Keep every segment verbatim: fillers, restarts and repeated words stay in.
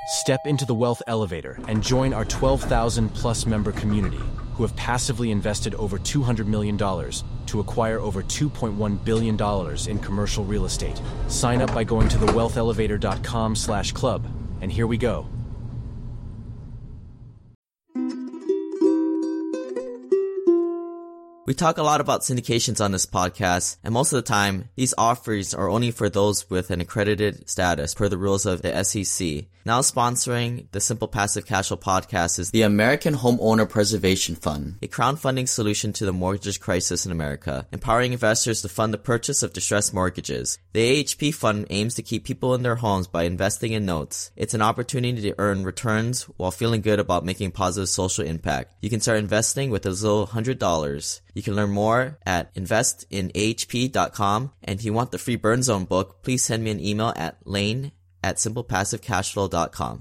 Step into the Wealth Elevator and join our twelve thousand plus member community who have passively invested over two hundred million dollars to acquire over two point one billion dollars in commercial real estate. Sign up by going to the wealth elevator dot com slash club. And here we go. We talk a lot about syndications on this podcast, and most of the time, these offers are only for those with an accredited status per the rules of the S E C. Now sponsoring the Simple Passive Cash Flow podcast is the American Homeowner Preservation Fund, a crowdfunding solution to the mortgage crisis in America, empowering investors to fund the purchase of distressed mortgages. The A H P Fund aims to keep people in their homes by investing in notes. It's an opportunity to earn returns while feeling good about making positive social impact. You can start investing with as little as one hundred dollars. You can learn more at invest in A H P dot com. And if you want the free Burn Zone book, please send me an email at lane at simple passive cash flow dot com.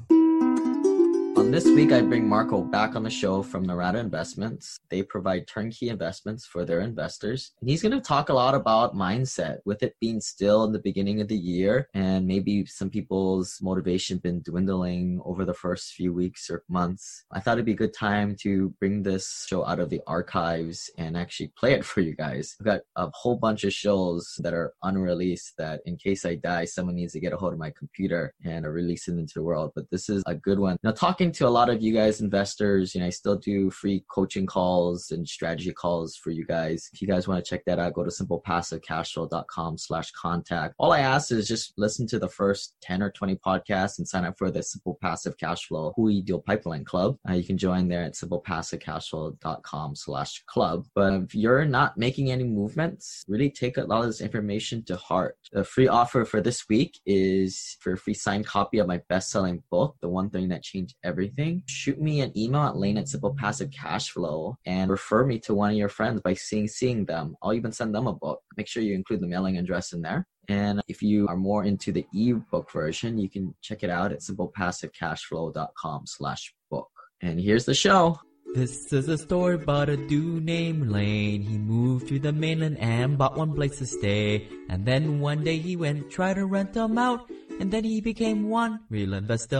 On this week, I bring Marco back on the show from Norada Investments. They provide turnkey investments for their investors. And he's going to talk a lot about mindset, with it being still in the beginning of the year. And maybe some people's motivation been dwindling over the first few weeks or months. I thought it'd be a good time to bring this show out of the archives and actually play it for you guys. I've got a whole bunch of shows that are unreleased that in case I die, someone needs to get a hold of my computer and release it into the world. But this is a good one. Now, talking to a lot of you guys investors, you know, I still do free coaching calls and strategy calls for you guys. If you guys want to check that out, go to simple passive cash flow dot com slash contact. All I ask is just listen to the first ten or twenty podcasts and sign up for the Simple Passive Cash Flow Hui Deal Pipeline Club. Uh, you can join there at simple passive cash flow dot com slash club. But if you're not making any movements, really take a lot of this information to heart. The free offer for this week is for a free signed copy of my best-selling book, The One Thing That Changed Everything. Everything. Shoot me an email at lane at Simple Passive Cash Flow and refer me to one of your friends by seeing seeing them. I'll even send them a book. Make sure you include the mailing address in there. And if you are more into the ebook version, you can check it out at simple passive cash flow dot com slash book. And here's the show. This is a story about a dude named Lane. He moved to the mainland and bought one place to stay. And then one day he went, tried to rent them out. And then he became one real investor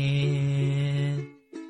man.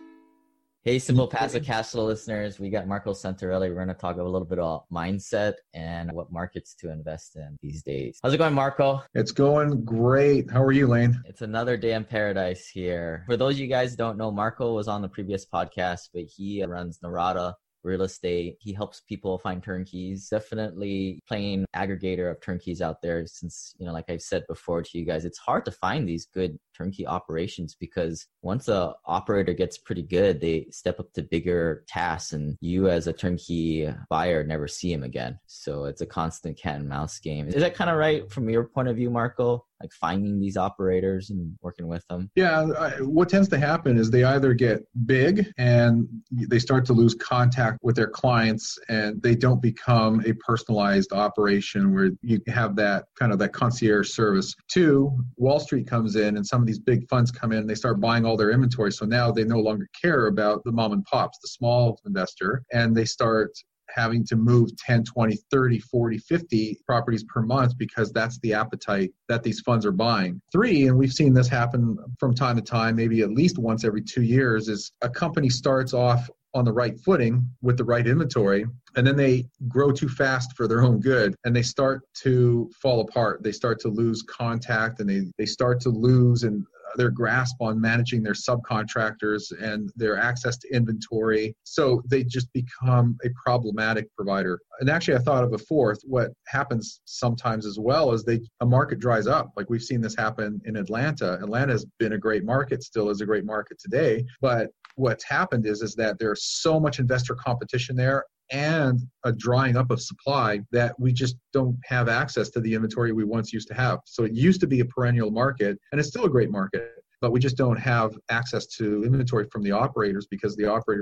Hey, Simple Passive Cash Flow listeners. We got Marco Santarelli. We're going to talk a little bit about mindset and what markets to invest in these days. How's it going, Marco? It's going great. How are you, Lane? It's another day in paradise here. For those of you guys who don't know, Marco was on the previous podcast, but he runs Norada Real Estate. He helps people find turnkeys. Definitely playing aggregator of turnkeys out there, since, you know, like I've said before to you guys, it's hard to find these good turnkey operations because once a operator gets pretty good, they step up to bigger tasks and you as a turnkey buyer never see him again. So it's a constant cat and mouse game. Is that kind of right from your point of view, Marco? Like finding these operators and working with them? Yeah, I, what tends to happen is they either get big and they start to lose contact with their clients and they don't become a personalized operation where you have that kind of that concierge service. Two, Wall Street comes in and some of these big funds come in and they start buying all their inventory. So now they no longer care about the mom and pops, the small investor, and they start having to move ten, twenty, thirty, forty, fifty properties per month because that's the appetite that these funds are buying. Three, and we've seen this happen from time to time, maybe at least once every two years, is a company starts off on the right footing with the right inventory, and then they grow too fast for their own good, and they start to fall apart. They start to lose contact, and they, they start to lose and their grasp on managing their subcontractors and their access to inventory. So they just become a problematic provider. And actually, I thought of a fourth. What happens sometimes as well is they a market dries up. Like we've seen this happen in Atlanta. Atlanta has been a great market, still is a great market today. But what's happened is, is that there's so much investor competition there and a drying up of supply that we just don't have access to the inventory we once used to have. So it used to be a perennial market, and it's still a great market, but we just don't have access to inventory from the operators because the operators can't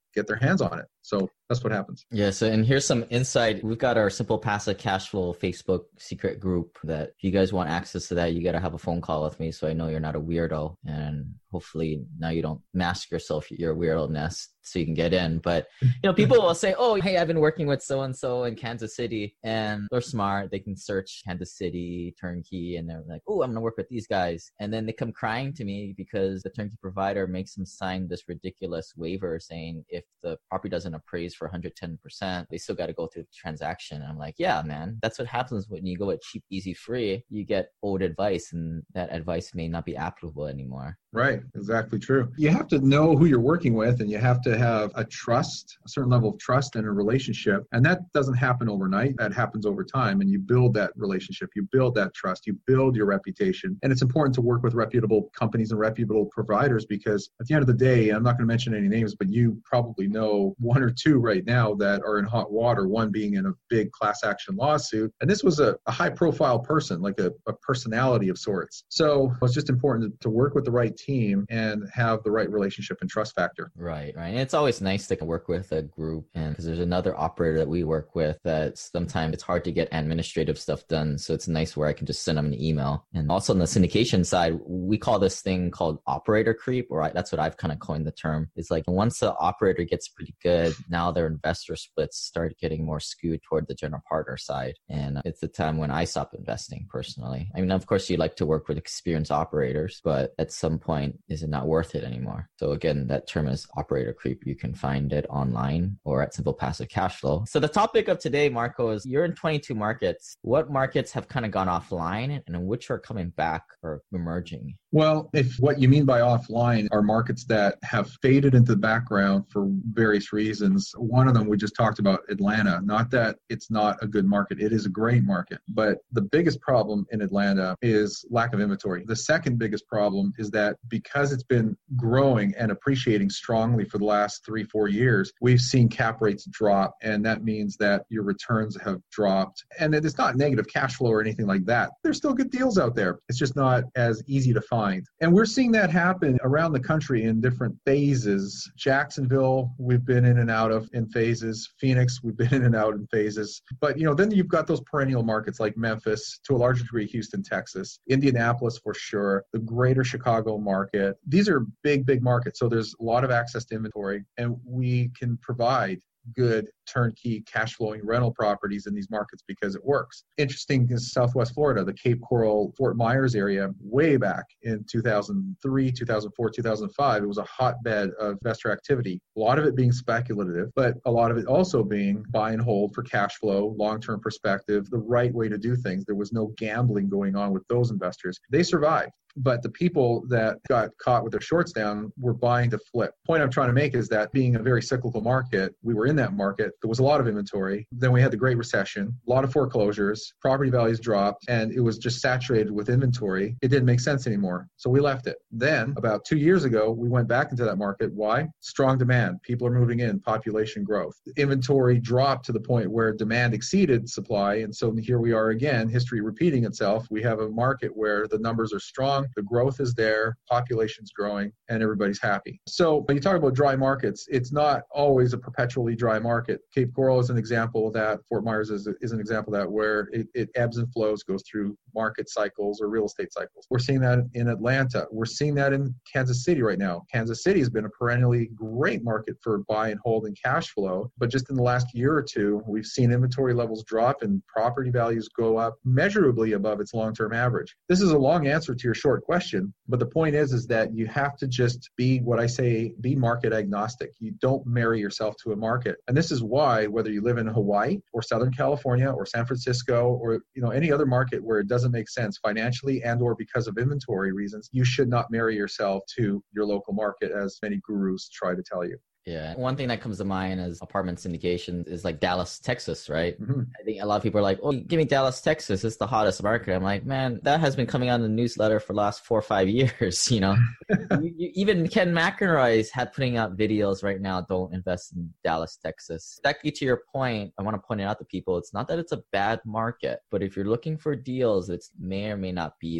get their hands on it. So that's what happens. Yeah. So, and here's some insight. We've got our Simple Passive Cash Flow Facebook secret group that if you guys want access to that, you got to have a phone call with me. So I know you're not a weirdo, and hopefully now you don't mask yourself, your weirdo-ness, so you can get in. But, you know, people will say, oh, hey, I've been working with so-and-so in Kansas City, and they're smart. They can search Kansas City turnkey, and they're like, oh, I'm going to work with these guys. And then they come crying to me because the turnkey provider makes them sign this ridiculous waiver saying if the property doesn't appraise for one hundred ten percent, they still got to go through the transaction. And I'm like, yeah, man, that's what happens when you go with cheap, easy, free. You get old advice, and that advice may not be applicable anymore. Right. Exactly true. You have to know who you're working with, and you have to have a trust, a certain level of trust and a relationship. And that doesn't happen overnight. That happens over time. And you build that relationship, you build that trust, you build your reputation. And it's important to work with reputable companies and reputable providers, because at the end of the day, I'm not going to mention any names, but you probably know one or two right now that are in hot water, one being in a big class action lawsuit. And this was a, a high profile person, like a, a personality of sorts. So it's just important to, to work with the right team and have the right relationship and trust factor. Right, right. And it's always nice to work with a group, and because there's another operator that we work with that sometimes it's hard to get administrative stuff done. So it's nice where I can just send them an email. And also on the syndication side, we call this thing called operator creep, or I, that's what I've kind of coined the term. It's like once the operator gets pretty good, now their investor splits start getting more skewed toward the general partner side. And it's the time when I stop investing personally. I mean, of course, you like to work with experienced operators, but at some point, is it not worth it anymore? So again, that term is operator creep. You can find it online or at Simple Passive Cash Flow. So the topic of today, Marco, is you're in twenty-two markets. What markets have kind of gone offline, and which are coming back or emerging? Well, if what you mean by offline are markets that have faded into the background for various reasons, one of them we just talked about, Atlanta. Not that it's not a good market. It is a great market. But the biggest problem in Atlanta is lack of inventory. The second biggest problem is that because it's been growing and appreciating strongly for the last three, four years, we've seen cap rates drop. And that means that your returns have dropped. And it's not negative cash flow or anything like that. There's still good deals out there. It's just not as easy to find. And we're seeing that happen around the country in different phases. Jacksonville, we've been in and out of in phases. Phoenix, we've been in and out in phases. But, you know, then you've got those perennial markets like Memphis, to a larger degree, Houston, Texas, Indianapolis for sure, the greater Chicago market. These are big, big markets. So there's a lot of access to inventory, and we can provide good turnkey cash flowing rental properties in these markets because it works. Interesting is Southwest Florida, the Cape Coral, Fort Myers area, way back in two thousand three, two thousand four, two thousand five, it was a hotbed of investor activity. A lot of it being speculative, but a lot of it also being buy and hold for cash flow, long-term perspective, the right way to do things. There was no gambling going on with those investors. They survived. But the people that got caught with their shorts down were buying to flip. The point I'm trying to make is that being a very cyclical market, we were in that market. There was a lot of inventory. Then we had the Great Recession, a lot of foreclosures, property values dropped, and it was just saturated with inventory. It didn't make sense anymore. So we left it. Then about two years ago, we went back into that market. Why? Strong demand. People are moving in, population growth. Inventory dropped to the point where demand exceeded supply. And so here we are again, history repeating itself. We have a market where the numbers are strong. The growth is there, population's growing, and everybody's happy. So when you talk about dry markets, it's not always a perpetually dry market. Cape Coral is an example of that. Fort Myers is, is an example of that, where it, it ebbs and flows, goes through market cycles or real estate cycles. We're seeing that in Atlanta. We're seeing that in Kansas City right now. Kansas City has been a perennially great market for buy and hold and cash flow. But just in the last year or two, we've seen inventory levels drop and property values go up measurably above its long-term average. This is a long answer to your short question, but the point is, is that you have to just be what I say, be market agnostic. You don't marry yourself to a market. And this is why, whether you live in Hawaii or Southern California or San Francisco or, you know, any other market where it doesn't make sense financially and or because of inventory reasons, you should not marry yourself to your local market, as many gurus try to tell you. Yeah. One thing that comes to mind as apartment syndication is like Dallas, Texas, right? Mm-hmm. I think a lot of people are like, oh, give me Dallas, Texas. It's the hottest market. I'm like, man, that has been coming on the newsletter for the last four or five years, you know? you, you, even Ken McEnroy's had putting out videos right now, don't invest in Dallas, Texas. Exactly to your point, I want to point it out to people. It's not that it's a bad market, but if you're looking for deals, it may or may not be there.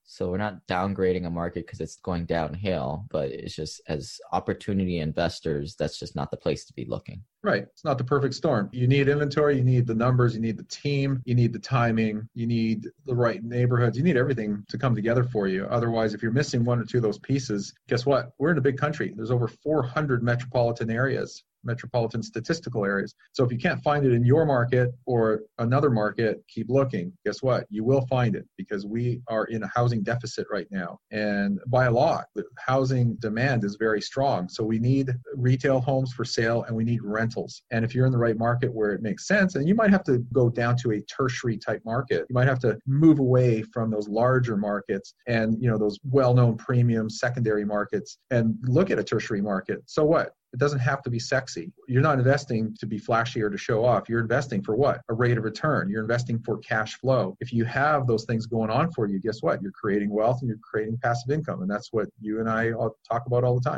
So we're not downgrading a market because it's going downhill, but it's just as opportunity investors, that's just not the place to be looking. Right. It's not the perfect storm. You need inventory, you need the numbers, you need the team, you need the timing, you need the right neighborhoods, you need everything to come together for you. Otherwise, if you're missing one or two of those pieces, guess what? We're in a big country. There's over four hundred metropolitan areas. Metropolitan statistical areas. So if you can't find it in your market or another market, keep looking. Guess what? You will find it because we are in a housing deficit right now. And by a lot, the housing demand is very strong. So we need retail homes for sale and we need rentals. And if you're in the right market where it makes sense, and you might have to go down to a tertiary type market, you might have to move away from those larger markets and, you know, those well-known premium secondary markets and look at a tertiary market. So what? It doesn't have to be sexy. You're not investing to be flashy or to show off. You're investing for what? A rate of return. You're investing for cash flow. If you have those things going on for you, guess what? You're creating wealth and you're creating passive income. And that's what you and I all talk about all the time.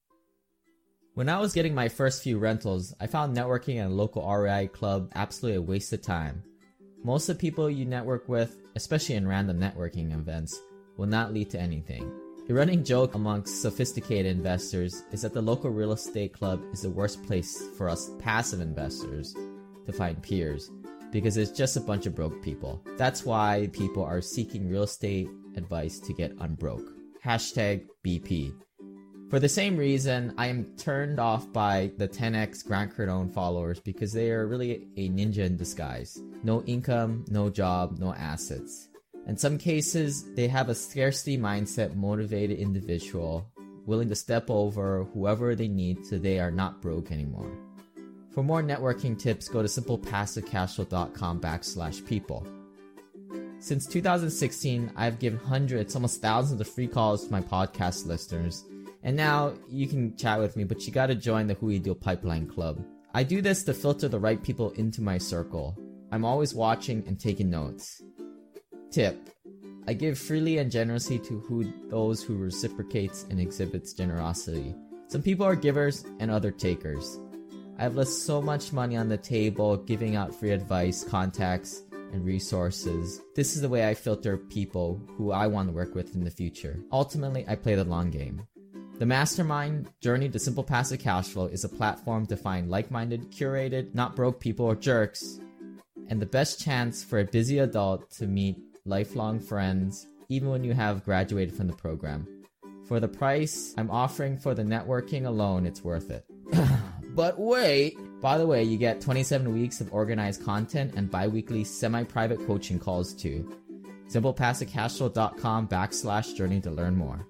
When I was getting my first few rentals, I found networking at a local R E I club absolutely a waste of time. Most of the people you network with, especially in random networking events, will not lead to anything. The running joke amongst sophisticated investors is that the local real estate club is the worst place for us passive investors to find peers because it's just a bunch of broke people. That's why people are seeking real estate advice to get unbroke. Hashtag B P. For the same reason, I am turned off by the ten X Grant Cardone followers because they are really a ninja in disguise. No income, no job, no assets. In some cases, they have a scarcity mindset motivated individual willing to step over whoever they need so they are not broke anymore. For more networking tips, go to simplepassivecashflow.com backslash people. Since two thousand sixteen, I've given hundreds, almost thousands of free calls to my podcast listeners. And now you can chat with me, but you gotta join the Hui Deal Pipeline Club. I do this to filter the right people into my circle. I'm always watching and taking notes. Tip: I give freely and generously to who, those who reciprocates and exhibits generosity. Some people are givers and other takers. I've left so much money on the table giving out free advice, contacts, and resources. This is the way I filter people who I want to work with in the future. Ultimately, I play the long game. The Mastermind Journey to Simple Passive Cashflow is a platform to find like-minded, curated, not broke people or jerks, and the best chance for a busy adult to meet lifelong friends, even when you have graduated from the program. For the price I'm offering for the networking alone, it's worth it. But wait! By the way, you get twenty-seven weeks of organized content and bi-weekly semi-private coaching calls too. simplepassivecashflow.com backslash journey to learn more.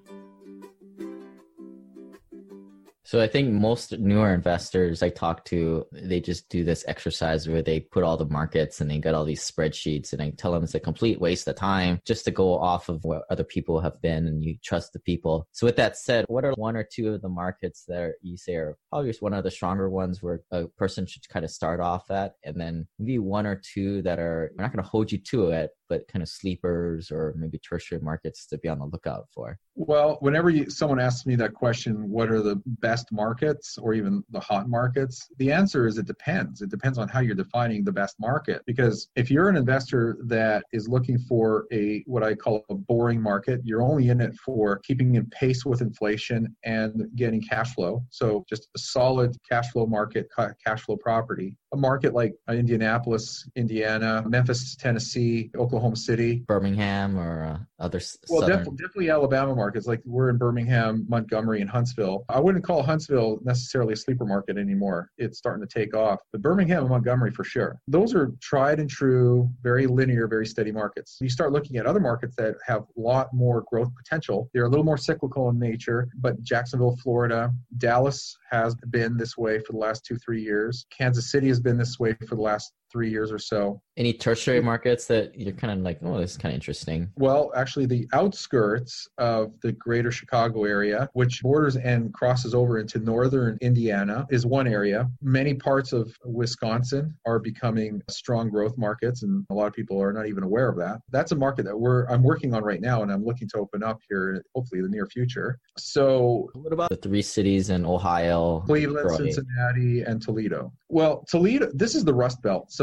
So I think most newer investors I talk to, they just do this exercise where they put all the markets and they get all these spreadsheets, and I tell them it's a complete waste of time just to go off of what other people have been and you trust the people. So with that said, what are one or two of the markets that you say are probably just one of the stronger ones where a person should kind of start off at, and then maybe one or two that are, we're not going to hold you to it, but kind of sleepers or maybe tertiary markets to be on the lookout for? Well, whenever you, someone asks me that question, what are the best markets or even the hot markets? The answer is it depends. It depends on how you're defining the best market. Because if you're an investor that is looking for a what I call a boring market, you're only in it for keeping in pace with inflation and getting cash flow. So just a solid cash flow market, cash flow property. A market like Indianapolis, Indiana, Memphis, Tennessee, Oklahoma City, Birmingham, or uh, other well, southern... def- definitely Alabama markets. Like we're in Birmingham, Montgomery, and Huntsville. I wouldn't call Huntsville necessarily a sleeper market anymore. It's starting to take off. But Birmingham and Montgomery for sure. Those are tried and true, very linear, very steady markets. You start looking at other markets that have a lot more growth potential. They're a little more cyclical in nature, but Jacksonville, Florida, Dallas has been this way for the last two, three years. Kansas City has been this way for the last three years or so. Any tertiary markets that you're kind of like, oh, this is kind of interesting? Well, actually, the outskirts of the greater Chicago area, which borders and crosses over into northern Indiana, is one area. Many parts of Wisconsin are becoming strong growth markets, and a lot of people are not even aware of that. That's a market that we're I'm working on right now, and I'm looking to open up here, hopefully, in the near future. So, what about the three cities in Ohio? Cleveland, Detroit, Cincinnati, and Toledo? Well, Toledo, this is the Rust Belt. So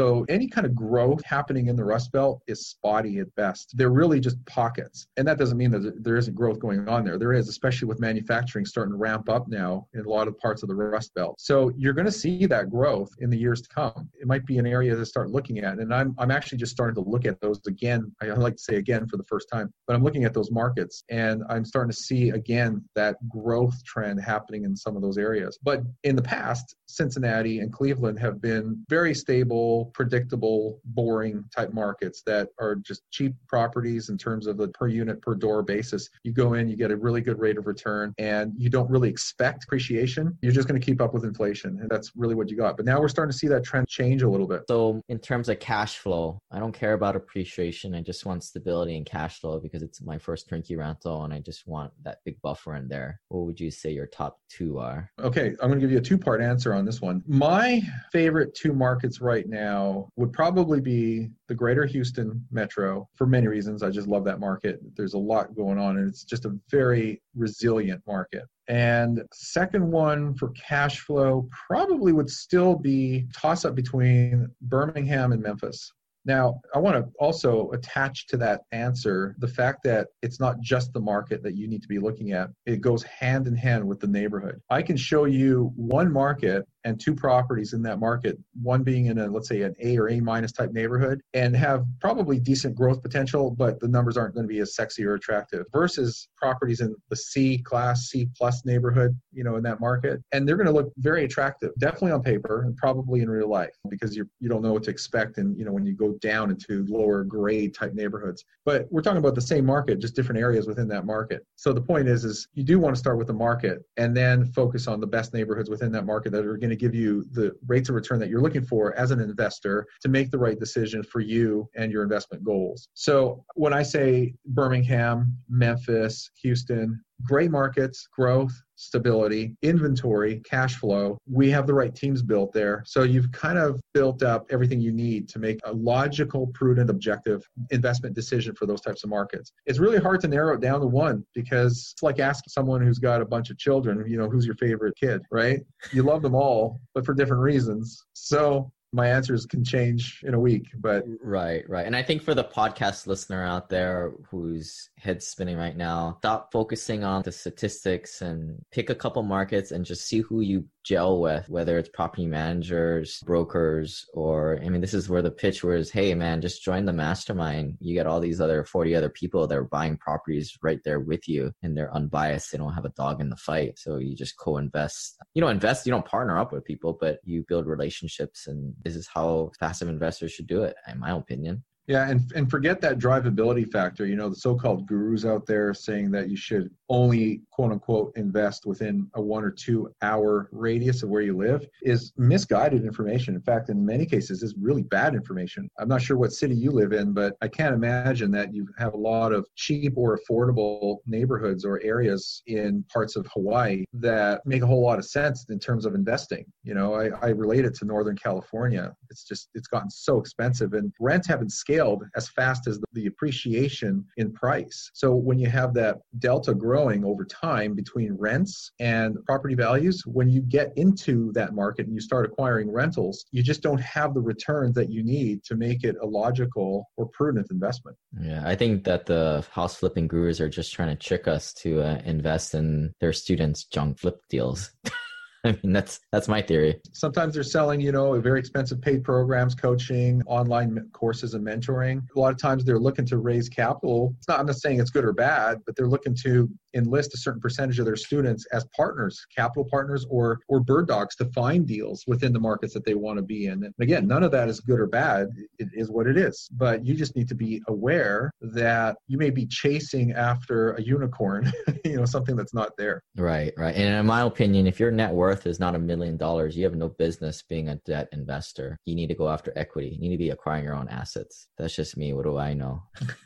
So any kind of growth happening in the Rust Belt is spotty at best. They're really just pockets. And that doesn't mean that there isn't growth going on there. There is, especially with manufacturing starting to ramp up now in a lot of parts of the Rust Belt. So you're going to see that growth in the years to come. It might be an area to start looking at. And I'm I'm actually just starting to look at those again. I like to say again for the first time, but I'm looking at those markets and I'm starting to see again that growth trend happening in some of those areas. But in the past, Cincinnati and Cleveland have been very stable, predictable, boring type markets that are just cheap properties in terms of the per unit, per door basis. You go in, you get a really good rate of return, and you don't really expect appreciation. You're just going to keep up with inflation, and that's really what you got. But now we're starting to see that trend change a little bit. So in terms of cash flow, I don't care about appreciation. I just want stability and cash flow because it's my first turnkey rental, and I just want that big buffer in there. What would you say your top two are? Okay, I'm going to give you a two-part answer on this one. My favorite two markets right now would probably be the greater Houston metro for many reasons. I just love that market. There's a lot going on, and it's just a very resilient market. And second one for cash flow probably would still be toss-up between Birmingham and Memphis. Now, I want to also attach to that answer the fact that it's not just the market that you need to be looking at. It goes hand in hand with the neighborhood. I can show you one market and two properties in that market, one being in a, let's say, an A or A minus type neighborhood, and have probably decent growth potential, but the numbers aren't going to be as sexy or attractive, versus properties in the C class, C plus neighborhood, you know, in that market. And they're going to look very attractive, definitely on paper and probably in real life, because you you don't know what to expect. And, you know, when you go down into lower grade type neighborhoods, but we're talking about the same market, just different areas within that market. So the point is, is you do want to start with the market and then focus on the best neighborhoods within that market that are going to give you the rates of return that you're looking for as an investor to make the right decision for you and your investment goals. So when I say Birmingham, Memphis, Houston, great markets, growth, stability, inventory, cash flow, we have the right teams built there. So you've kind of built up everything you need to make a logical, prudent, objective investment decision for those types of markets. It's really hard to narrow it down to one, because it's like asking someone who's got a bunch of children, you know, who's your favorite kid, right? You love them all, but for different reasons. So my answers can change in a week, but right, right. And I think for the podcast listener out there whose head's spinning right now, stop focusing on the statistics and pick a couple markets and just see who you gel with, whether it's property managers, brokers, or, I mean, this is where the pitch was, hey man, just join the mastermind. You get all these other forty other people that are buying properties right there with you, and they're unbiased. They don't have a dog in the fight. So you just co-invest. You don't invest, you don't partner up with people, but you build relationships, and this is how passive investors should do it, in my opinion. Yeah, and and forget that drivability factor. You know, the so-called gurus out there saying that you should only, quote unquote, invest within a one or two hour radius of where you live is misguided information. In fact, in many cases, is really bad information. I'm not sure what city you live in, but I can't imagine that you have a lot of cheap or affordable neighborhoods or areas in parts of Hawaii that make a whole lot of sense in terms of investing. You know, I, I relate it to Northern California. It's just, it's gotten so expensive, and rents haven't scaled as fast as the, the appreciation in price. So when you have that delta growing over time between rents and property values, when you get into that market and you start acquiring rentals, you just don't have the returns that you need to make it a logical or prudent investment. Yeah, I think that the house flipping gurus are just trying to trick us to uh, invest in their students' junk flip deals. I mean, that's that's my theory. Sometimes they're selling, you know, very expensive paid programs, coaching, online courses, and mentoring. A lot of times they're looking to raise capital. It's not, I'm not saying it's good or bad, but they're looking to enlist a certain percentage of their students as partners, capital partners, or or bird dogs to find deals within the markets that they want to be in. And again, none of that is good or bad. It is what it is. But you just need to be aware that you may be chasing after a unicorn, you know, something that's not there. Right, right. And in my opinion, if your net worth is not a million dollars, you have no business being a debt investor. You need to go after equity. You need to be acquiring your own assets. That's just me. What do I know?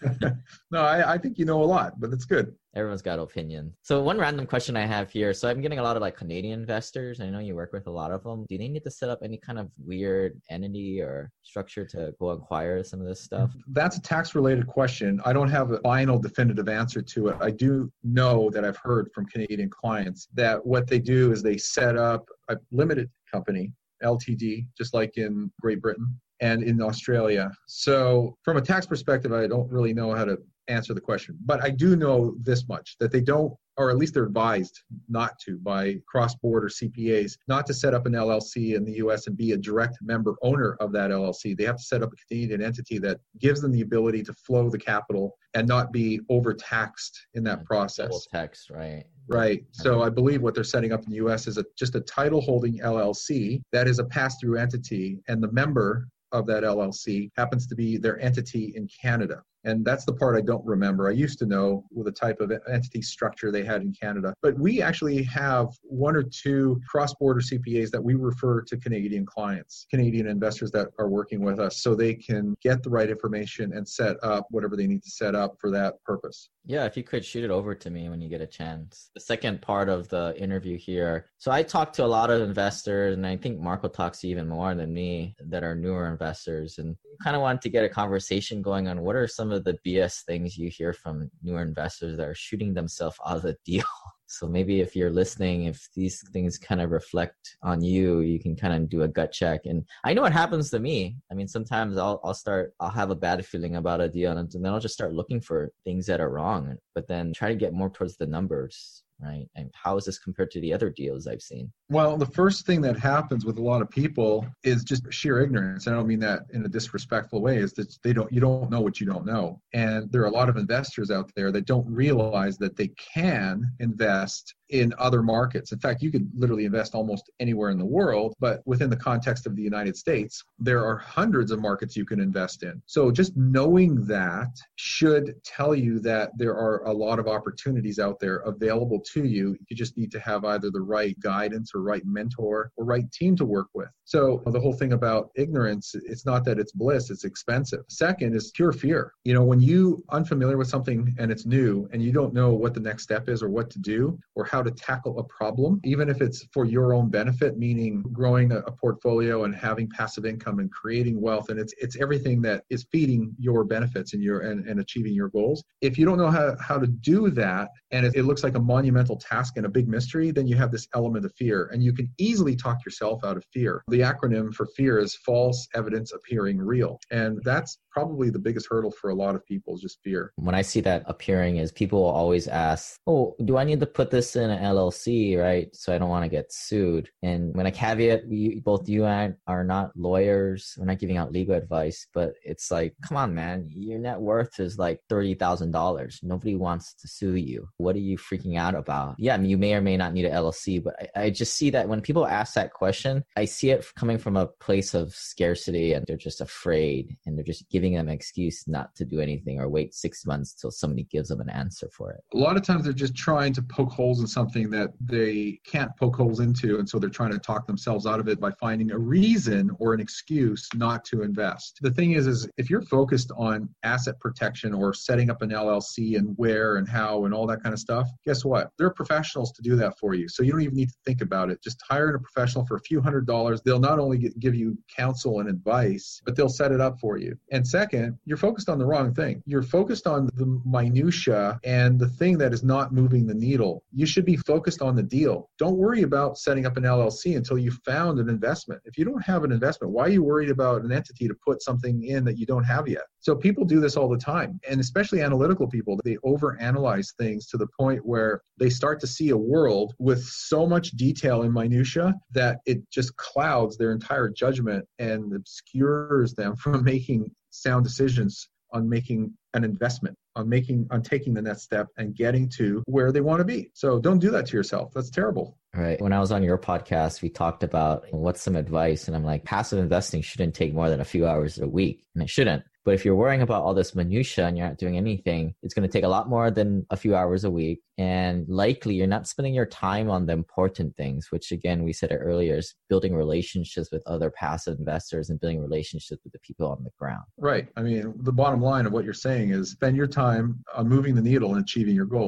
No, I, I think you know a lot, but it's good. Everyone's got opinion. So one random question I have here. So I'm getting a lot of like Canadian investors. I know you work with a lot of them. Do they need to set up any kind of weird entity or structure to go acquire some of this stuff? That's a tax related question. I don't have a final definitive answer to it. I do know that I've heard from Canadian clients that what they do is they set up a limited company, L T D, just like in Great Britain. and in Australia. So from a tax perspective, I don't really know how to answer the question. But I do know this much, that they don't, or at least they're advised not to by cross-border C P As, not to set up an L L C in the U S and be a direct member owner of that L L C. They have to set up a Canadian entity that gives them the ability to flow the capital and not be overtaxed in that process. Double tax, right? Right. So I believe what they're setting up in the U S is a, just a title holding L L C that is a pass-through entity, and the member of that L L C happens to be their entity in Canada. And that's the part I don't remember. I used to know with the type of entity structure they had in Canada. But we actually have one or two cross-border C P As that we refer to Canadian clients, Canadian investors that are working with us, so they can get the right information and set up whatever they need to set up for that purpose. Yeah, if you could shoot it over to me when you get a chance. The second part of the interview here. So I talk to a lot of investors, and I think Marco talks to even more than me, that are newer investors, and kind of wanted to get a conversation going on what are some of the B S things you hear from newer investors that are shooting themselves out of the deal. So maybe if you're listening, if these things kind of reflect on you, you can kind of do a gut check. And I know it happens to me. I mean, sometimes I'll I'll start, I'll have a bad feeling about a deal, and then I'll just start looking for things that are wrong, but then try to get more towards the numbers, right? And how is this compared to the other deals I've seen? Well, the first thing that happens with a lot of people is just sheer ignorance. I don't mean that in a disrespectful way, is that they don't, you don't know what you don't know. And there are a lot of investors out there that don't realize that they can invest in other markets. In fact, you could literally invest almost anywhere in the world, but within the context of the United States, there are hundreds of markets you can invest in. So just knowing that should tell you that there are a lot of opportunities out there available to you. You just need to have either the right guidance or right mentor or right team to work with. So the whole thing about ignorance, it's not that it's bliss, it's expensive. Second is pure fear. You know, when you unfamiliar with something and it's new and you don't know what the next step is or what to do or how to tackle a problem, even if it's for your own benefit, meaning growing a, a portfolio and having passive income and creating wealth, and it's it's everything that is feeding your benefits and your and, and achieving your goals. If you don't know how, how to do that, and it, it looks like a monumental task and a big mystery, then you have this element of fear, and you can easily talk yourself out of fear. The acronym for fear is false evidence appearing real, and that's probably the biggest hurdle for a lot of people, is just fear. When I see that appearing, is people will always ask, oh, do I need to put this in an L L C, right? So I don't want to get sued. And when I caveat, we, both you and I are not lawyers, we're not giving out legal advice, but it's like, come on, man, your net worth is like thirty thousand dollars. Nobody wants to sue you. What are you freaking out about? Yeah, I mean, you may or may not need an L L C, but I, I just see that when people ask that question, I see it coming from a place of scarcity, and they're just afraid, and they're just giving them an excuse not to do anything or wait six months till somebody gives them an answer for it. A lot of times they're just trying to poke holes in something that they can't poke holes into, and so they're trying to talk themselves out of it by finding a reason or an excuse not to invest. The thing is, is if you're focused on asset protection or setting up an L L C and where and how and all that kind of stuff, guess what? There are professionals to do that for you. So you don't even need to think about it. Just hire a professional for a few hundred dollars. They'll not only get, give you counsel and advice, but they'll set it up for you. And second, you're focused on the wrong thing. You're focused on the minutia and the thing that is not moving the needle. You should be focused on the deal. Don't worry about setting up an L L C until you've found an investment. If you don't have an investment, why are you worried about an entity to put something in that you don't have yet? So people do this all the time, and especially analytical people, they overanalyze things to the point where they start to see a world with so much detail and minutia that it just clouds their entire judgment and obscures them from making sound decisions on making an investment, on making, on taking the next step and getting to where they want to be. So don't do that to yourself. That's terrible. Right. When I was on your podcast, we talked about what's some advice, and I'm like, passive investing shouldn't take more than a few hours a week, and it shouldn't. But if you're worrying about all this minutia and you're not doing anything, it's going to take a lot more than a few hours a week. And likely you're not spending your time on the important things, which again, we said it earlier, is building relationships with other passive investors and building relationships with the people on the ground. Right. I mean, the bottom line of what you're saying is spend your time on moving the needle and achieving your goals.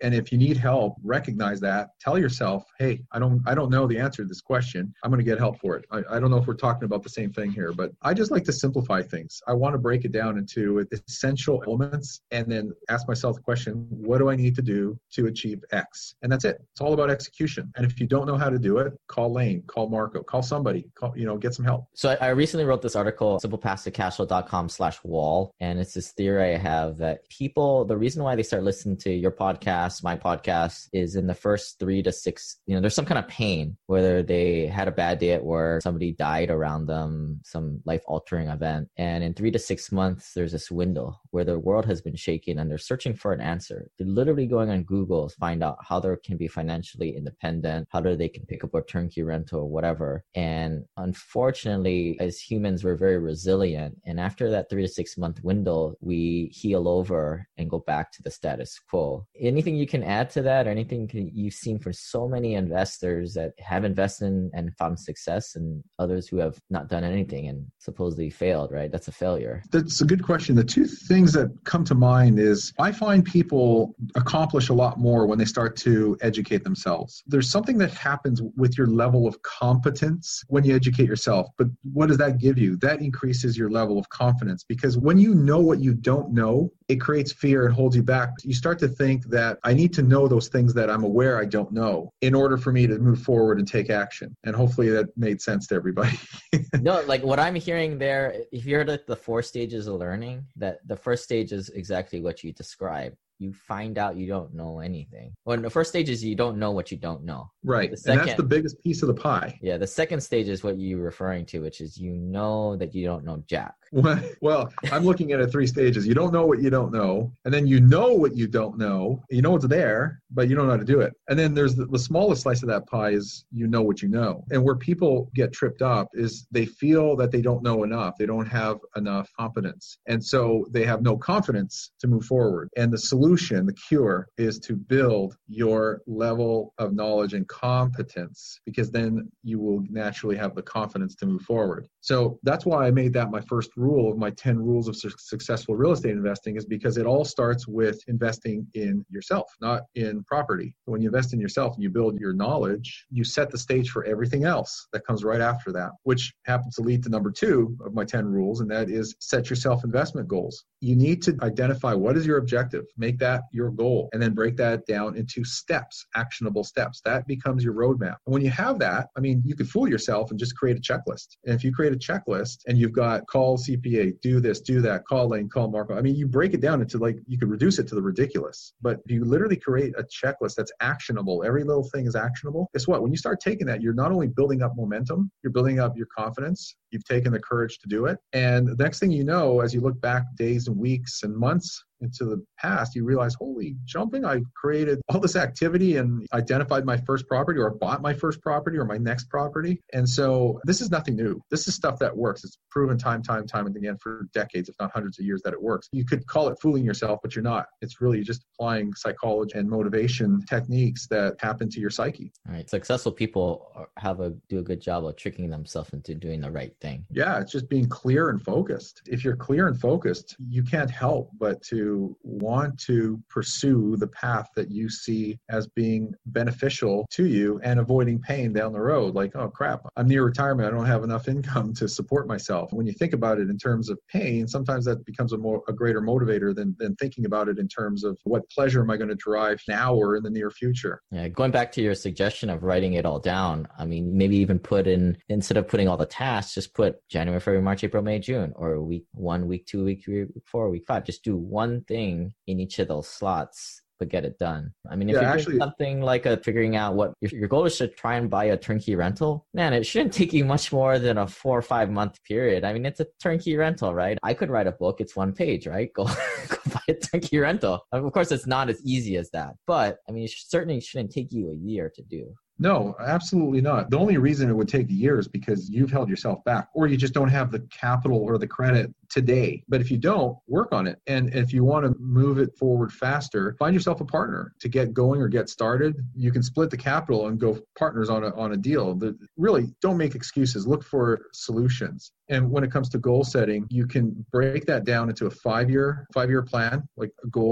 And if you need help, recognize that. Tell yourself, hey, I don't I don't know the answer to this question. I'm going to get help for it. I, I don't know if we're talking about the same thing here, but I just like to simplify things. I want to break it down into essential elements and then ask myself the question, what do I need to do to achieve X? And that's it. It's all about execution. And if you don't know how to do it, call Lane, call Marco, call somebody, call, you know, get some help. So I, I recently wrote this article, simple passive cash flow dot com slash wall. And it's this theory I have that people, the reason why they start listening to your podcast, my podcast, is in the first three to six, you know, there's some kind of pain, whether they had a bad day at work, somebody died around them, some life altering event. And in three to six months, there's this window where the world has been shaken and they're searching for an answer. They're literally going on Google to find out how they can be financially independent, how do they can pick up a turnkey rental or whatever. And unfortunately, as humans, we're very resilient. And after that three to six month window, we heal over and go back to the status quo. Anything you can add to that, or anything you've seen for so many investors that have invested in and found success, and others who have not done anything and supposedly failed, right? That's a failure. That's a good question. The two things that come to mind is I find people accomplish a lot more when they start to educate themselves. There's something that happens with your level of competence when you educate yourself. But what does that give you? That increases your level of confidence, because when you know what you don't know, it creates fear and holds you back. You start to think that I need to know those things that I'm aware I don't know in order for me to move forward and take action. And hopefully that made sense to everybody. No, like what I'm hearing there, if you heard like the four stages of learning, that the first stage is exactly what you described. You find out you don't know anything. Well, the first stage is you don't know what you don't know. Right. The second, and that's the biggest piece of the pie. Yeah. The second stage is what you're referring to, which is you know that you don't know jack. Well, well, I'm looking at it three stages. You don't know what you don't know. And then you know what you don't know. You know it's there, but you don't know how to do it. And then there's the, the smallest slice of that pie is you know what you know. And where people get tripped up is they feel that they don't know enough. They don't have enough competence. And so they have no confidence to move forward. And the solution, the cure, is to build your level of knowledge and competence, because then you will naturally have the confidence to move forward. So that's why I made that my first rule of my ten rules of su- successful real estate investing, is because it all starts with investing in yourself, not in property. When you invest in yourself and you build your knowledge, you set the stage for everything else that comes right after that, which happens to lead to number two of my ten rules, and that is set yourself investment goals. You need to identify what is your objective, make that your goal, and then break that down into steps, actionable steps. That becomes your roadmap. And when you have that, I mean, you could fool yourself and just create a checklist. And if you create a checklist and you've got call C P A, do this, do that, call Lane, call Marco. I mean, you break it down into like, you could reduce it to the ridiculous, but if you literally create a checklist that's actionable, every little thing is actionable. Guess what? When you start taking that, you're not only building up momentum, you're building up your confidence. You've taken the courage to do it. And the next thing you know, as you look back days and weeks and months into the past, you realize, holy jumping, I created all this activity and identified my first property, or bought my first property, or my next property. And so this is nothing new. This is stuff that works. It's proven time, time, time and again for decades, if not hundreds of years, that it works. You could call it fooling yourself, but you're not. It's really just applying psychology and motivation techniques that happen to your psyche. All right. Successful people have a do a good job of tricking themselves into doing the right thing. Yeah, it's just being clear and focused. If you're clear and focused, you can't help but to want to pursue the path that you see as being beneficial to you and avoiding pain down the road. Like, oh crap, I'm near retirement. I don't have enough income to support myself. When you think about it in terms of pain, sometimes that becomes a more a greater motivator than, than thinking about it in terms of what pleasure am I going to derive now or in the near future. Yeah, going back to your suggestion of writing it all down, I mean, maybe even put in, instead of putting all the tasks, just put January, February, March, April, May, June, or week one, week two, week three, week four, week five. Just do one thing in each of those slots, but get it done. I mean, if yeah, you're actually, doing something like a figuring out what your, your goal is to try and buy a turnkey rental, man, it shouldn't take you much more than a four or five month period. I mean, it's a turnkey rental, right? I could write a book. It's one page, right? Go, go buy a turnkey rental. Of course, it's not as easy as that, but I mean, it certainly shouldn't take you a year to do. No, absolutely not. The only reason it would take a year is because you've held yourself back, or you just don't have the capital or the credit today. But if you don't, work on it. And if you want to move it forward faster, find yourself a partner to get going or get started. You can split the capital and go partners on a, on a deal. The, really, don't make excuses. Look for solutions. And when it comes to goal setting, you can break that down into a five-year, five-year plan, like a goal.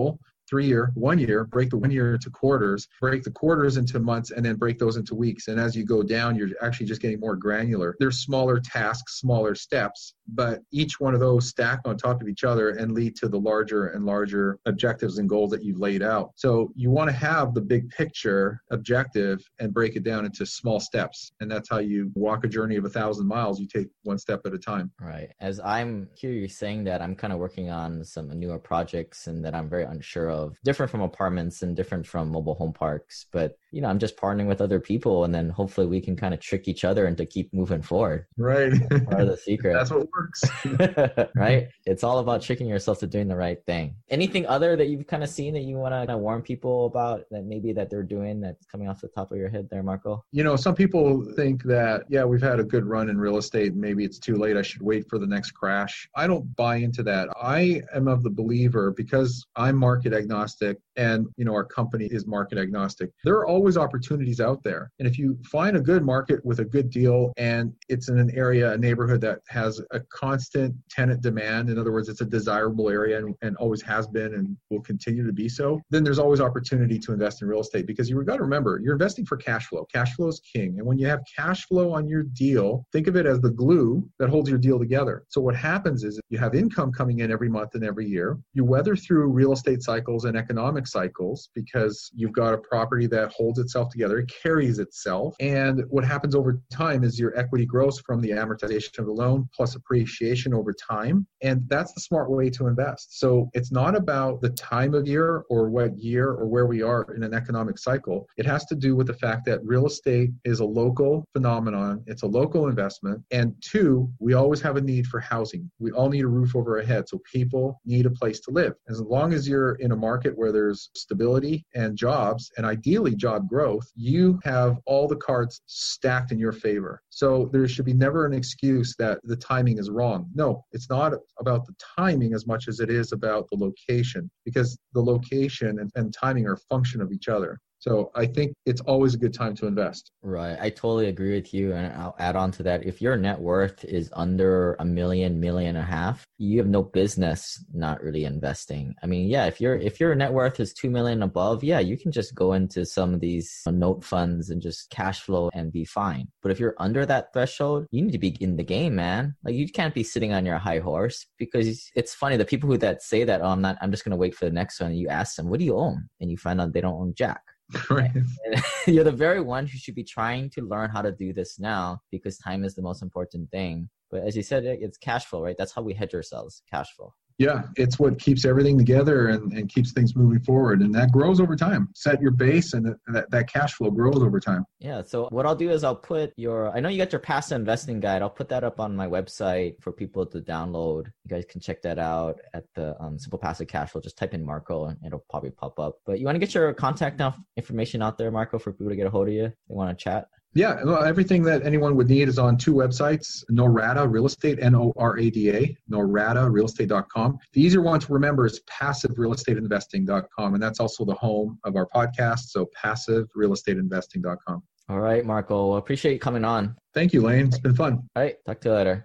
three year, one year, break the one year into quarters, break the quarters into months, and then break those into weeks. And as you go down, you're actually just getting more granular. There's smaller tasks, smaller steps, but each one of those stack on top of each other and lead to the larger and larger objectives and goals that you've laid out. So you want to have the big picture objective and break it down into small steps. And that's how you walk a journey of a thousand miles. You take one step at a time. Right. As I'm here, you're saying that I'm kind of working on some newer projects and that I'm very unsure of, different from apartments and different from mobile home parks. But, you know, I'm just partnering with other people, and then hopefully we can kind of trick each other into keep moving forward. Right. That's part of the secret. That's what works. Right. It's all about tricking yourself to doing the right thing. Anything other that you've kind of seen that you want to kind of warn people about that maybe that they're doing that's coming off the top of your head there, Marco? You know, some people think that, yeah, we've had a good run in real estate. Maybe it's too late. I should wait for the next crash. I don't buy into that. I am of the believer, because I'm market agnostic and, you know, our company is market agnostic. There are always opportunities out there. And if you find a good market with a good deal and it's in an area, a neighborhood that has a constant tenant demand, in other words, it's a desirable area and, and always has been and will continue to be so, then there's always opportunity to invest in real estate, because you've got to remember, you're investing for cash flow. Cash flow is king. And when you have cash flow on your deal, think of it as the glue that holds your deal together. So what happens is you have income coming in every month and every year. You weather through real estate cycles and economic cycles because you've got a property that holds itself together, it carries itself. And what happens over time is your equity grows from the amortization of the loan plus appreciation over time. And that's the smart way to invest. So it's not about the time of year or what year or where we are in an economic cycle. It has to do with the fact that real estate is a local phenomenon. It's a local investment. And two, we always have a need for housing. We all need a roof over our head. So people need a place to live. As long as you're in a market where there's stability and jobs, and ideally job growth, you have all the cards stacked in your favor. So there should be never an excuse that the timing is wrong. No, it's not about the timing as much as it is about the location, because the location and, and timing are a function of each other. So I think it's always a good time to invest. Right. I totally agree with you. And I'll add on to that. If your net worth is under a million, million and a half, you have no business not really investing. I mean, yeah, if your if your net worth is two million above, yeah, you can just go into some of these note funds and just cash flow and be fine. But if you're under that threshold, you need to be in the game, man. Like, you can't be sitting on your high horse, because it's funny, the people who that say that, oh, I'm not, I'm just going to wait for the next one. And you ask them, what do you own? And you find out they don't own jack. Right. You're the very one who should be trying to learn how to do this now, because time is the most important thing. But as you said, it's cash flow, right? That's how we hedge ourselves, cash flow. Yeah, it's what keeps everything together and, and keeps things moving forward. And that grows over time. Set your base, and that, that cash flow grows over time. Yeah, so what I'll do is I'll put your, I know you got your passive investing guide. I'll put that up on my website for people to download. You guys can check that out at the um, Simple Passive Cash Flow. Just type in Marco and it'll probably pop up. But you want to get your contact information out there, Marco, for people to get a hold of you if they want to chat? Yeah, well, everything that anyone would need is on two websites, Norada Real Estate, N O R A D A, norada real estate dot com. The easier one to remember is passive real estate investing dot com, and that's also the home of our podcast, so passive real estate investing dot com. All right, Marco, well, appreciate you coming on. Thank you, Lane. It's been fun. All right, talk to you later.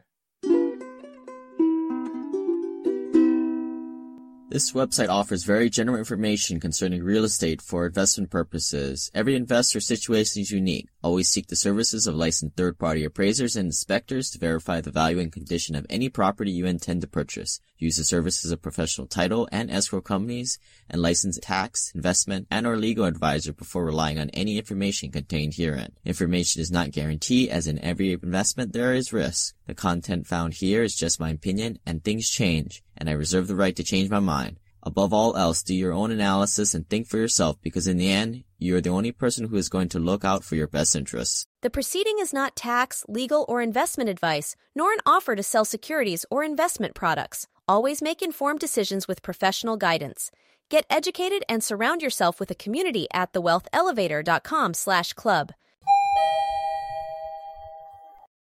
This website offers very general information concerning real estate for investment purposes. Every investor situation is unique. Always seek the services of licensed third-party appraisers and inspectors to verify the value and condition of any property you intend to purchase. Use the services of professional title and escrow companies and licensed tax, investment, and or legal advisor before relying on any information contained herein. Information is not guaranteed, as in every investment there is risk. The content found here is just my opinion, and things change, and I reserve the right to change my mind. Above all else, do your own analysis and think for yourself, because in the end, you are the only person who is going to look out for your best interests. The proceeding is not tax, legal, or investment advice, nor an offer to sell securities or investment products. Always make informed decisions with professional guidance. Get educated and surround yourself with a community at the wealth elevator dot com slash club.